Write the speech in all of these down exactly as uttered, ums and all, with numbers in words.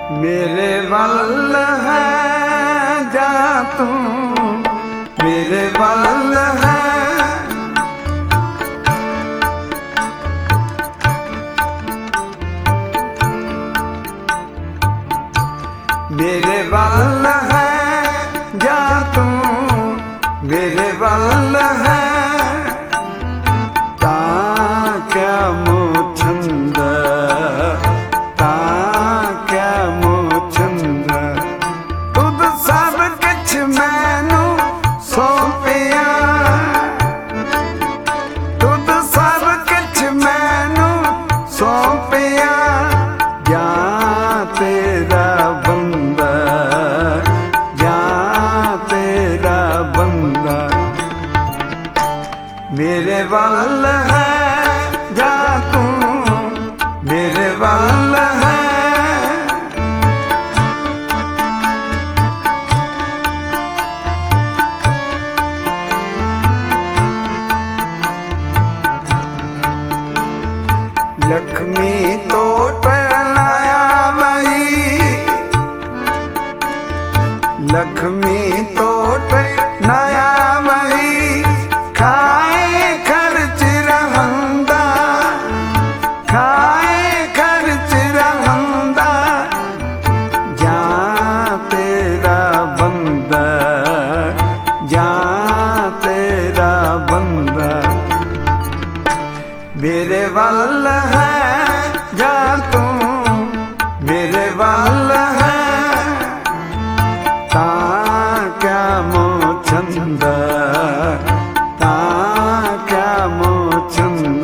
मेरे वल है जा तू, मेरे वल है। मेरे वल है जा तू, मेरे वल है। ता क्या मोचंद, ता क्या मोचंद। तुद सब किछ मैनू सौंपिया, तुद सब किछ मैनू सौंपिया। जा तेरा बंदा, जा तेरा बंदा। मेरे वल है जा तू, मेरे वल है। लक्ष्मी तो टलाया वही, लक्ष्मी तो टलाया वही। खाए खर्च रहंदा, खाए खर्च रहंदा। जा तेरा बंदा, जा तेरा बंदा। मेरे वल है जा तू, मेरे वल है। ता क्या मोचंद, ता क्या मोचंद।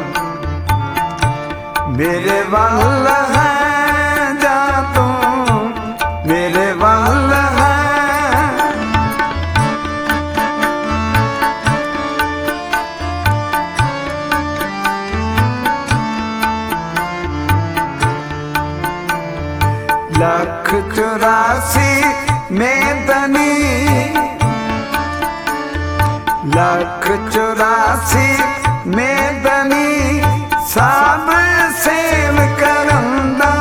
मेरे वल है जा तू, मेरे वल है। लख चौरासी में धनी, लख चौरासी में धनी। सब सेव करंदा,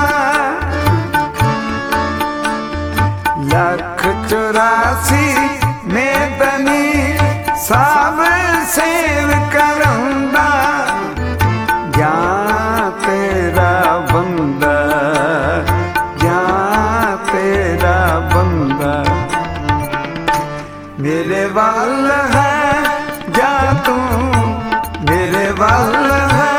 लख चौरासी में धनी। सब सेव करंदा। जा तेरा बंदा, जा तेरा बंदा। मेरे वल है जा तू, मेरे वल है।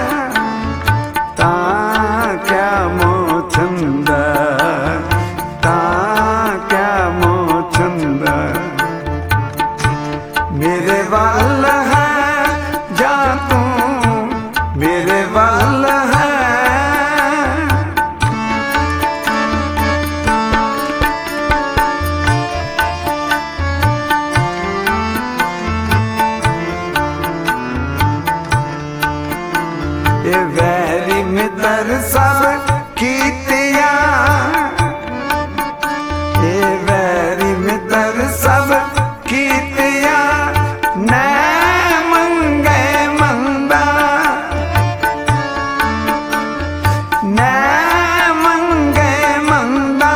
ता क्या मोचंद, ता क्या मोचंद। मेरे वल है जा तू, मेरे वल है। ये वैरी मित्र सब कीतिया, ये वैरी मित्र सब कीतिया। नै मंगे मंदा, नै मंगे मंदा।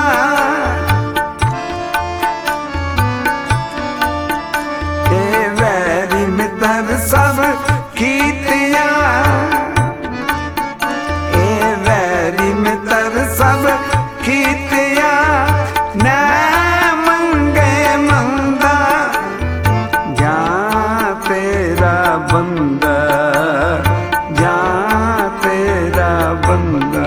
ये वैरी मित्र सब कीतिया, सब कीतिया। नै मंगे मंदा। जा तेरा बंदा, जा तेरा बंदा।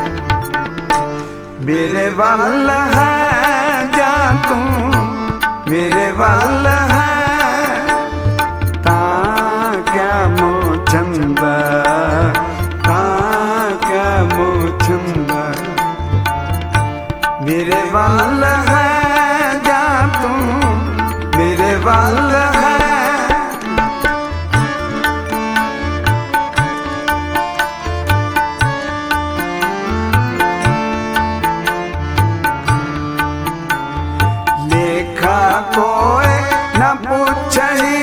मेरे वल है जा तू, मेरे वल है। ता क्या मोचंद, ता क्या मोचंद। मेरे वल है जा तू, मेरे वल है। लेखा कोई न पूछही,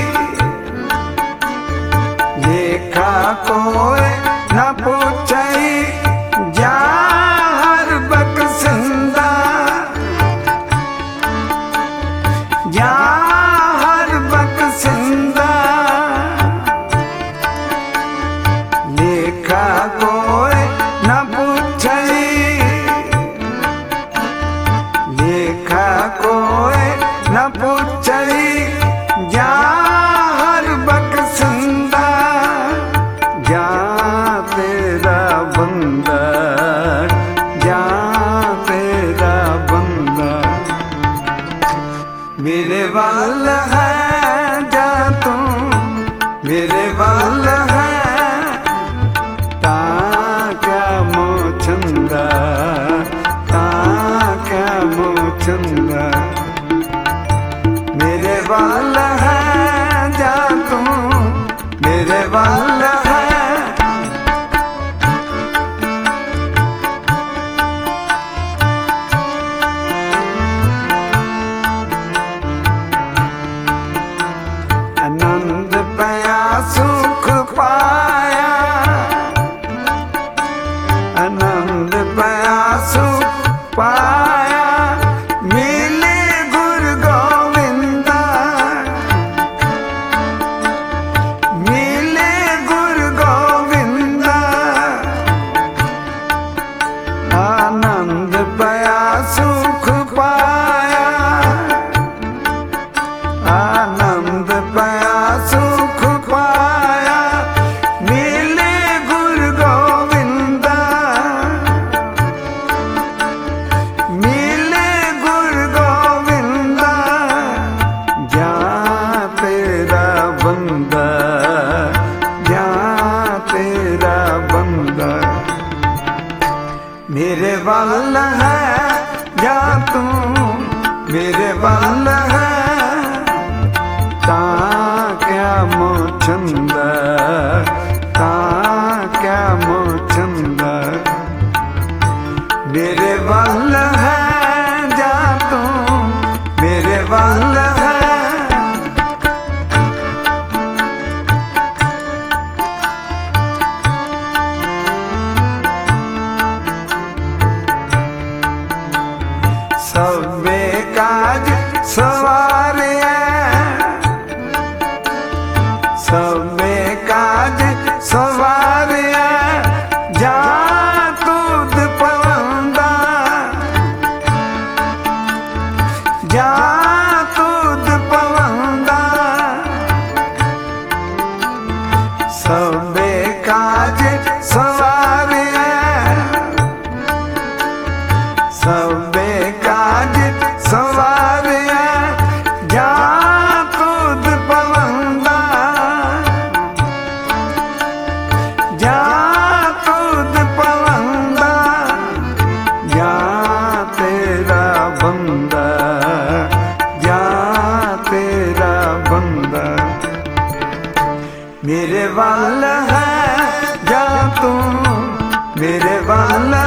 लेखा कोई न पूछही। जा हर बक मेरे वल है जा तू मेरे वल है तां क्या मोचंद तां क्या मोचंद मेरे वल है जा तू मेरे वल है सबे काज सवारे सबे काज सवारे जा दूध पवंदा जा दूध पवंदा सबे काज सवारे सबे काज सवारे जा दूध पवंदा जा दूध पवंदा जा तेरा बंदा जा तेरा बंदा मेरे वल है जा तू मेरे वल